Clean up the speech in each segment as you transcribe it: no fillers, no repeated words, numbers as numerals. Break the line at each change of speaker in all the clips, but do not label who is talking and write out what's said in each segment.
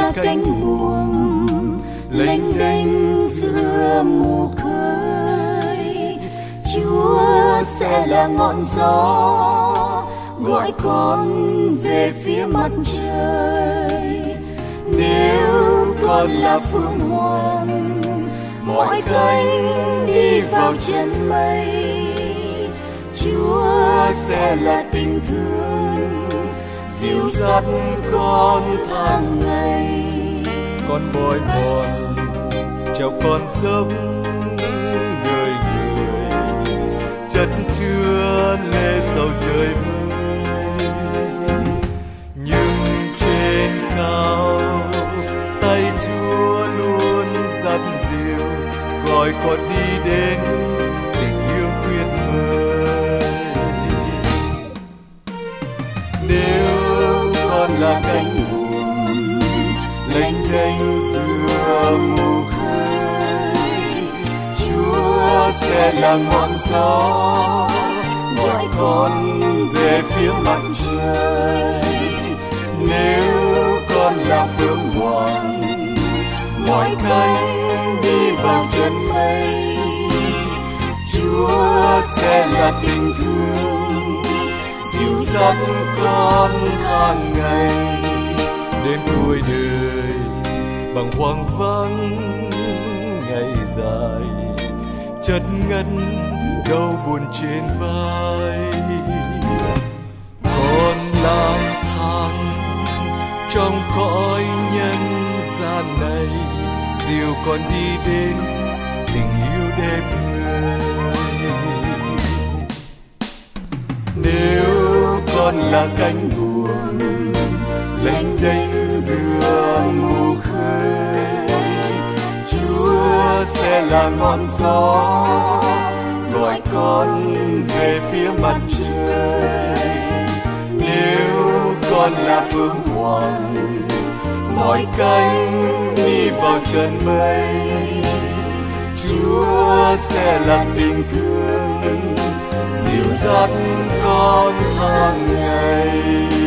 là cánh buồm lênh đênh giữa mù khơi. Chúa sẽ là ngọn gió gọi con về phía mặt trời. Nếu con là phương hoàng, mọi cánh đi vào chân mây. Chúa sẽ là tình thương dìu dắt con tháng ngày.
Con bồi hồi chào con sống đời người, chất chứa lệ sầu trời vơi. Nhưng trên cao tay Chúa luôn dắt dìu, gọi con đi đến tình yêu tuyệt vời.
Nếu con là cánh buồm lênh đênh giữa mù khơi, Chúa sẽ là ngọn gió gọi con về phía mặt trời. Nếu con là phương hoàng, mọi cánh đi vào chân mây. Chúa sẽ là tình thương dìu dắt con tháng ngày.
Đến cuối đời bằng hoang vắng ngày dài, chất ngất đau buồn trên vai. Con lang thang trong cõi nhân gian này, dìu con đi đến tình yêu đẹp người.
Nếu con là cánh buồm lênh đênh giữa mù khơi, Chúa sẽ là ngọn gió gọi con về phía mặt trời. Nếu con là phương hoàng, mọi cánh đi vào chân mây. Chúa sẽ là tình thương dìu dắt con hàng ngày.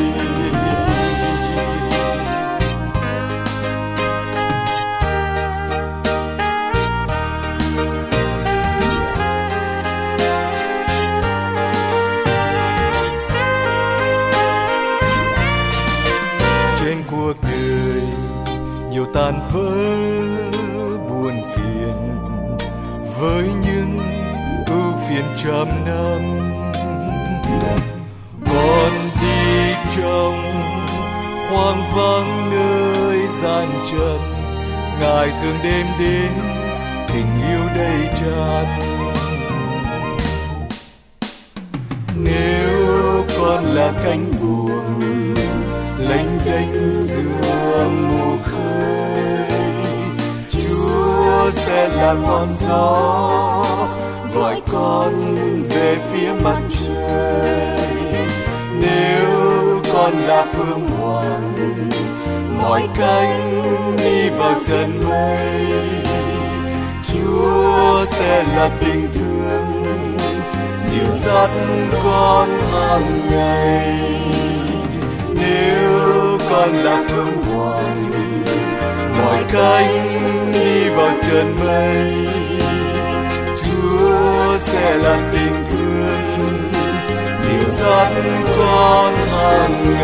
Trên cuộc đời nhiều tàn vỡ buồn phiền, với những ưu phiền trăm năm. Con đi trong hoang vắng nơi gian trần, Ngài thường đêm đến tình yêu đầy tràn.
Nếu con là cánh buồm lênh đênh giữa mù khơi, Chúa sẽ là ngọn gió gọi con về phía mặt trời. Nếu con là phương hoàng, mọi cánh đi vào chân mây. Chúa sẽ là tình thương dìu dắt con hàng ngày. Nếu con là phương hoàng, mọi cánh đi vào chân mây. Chúa sẽ là tình thương dìu dắt con hàng ngày.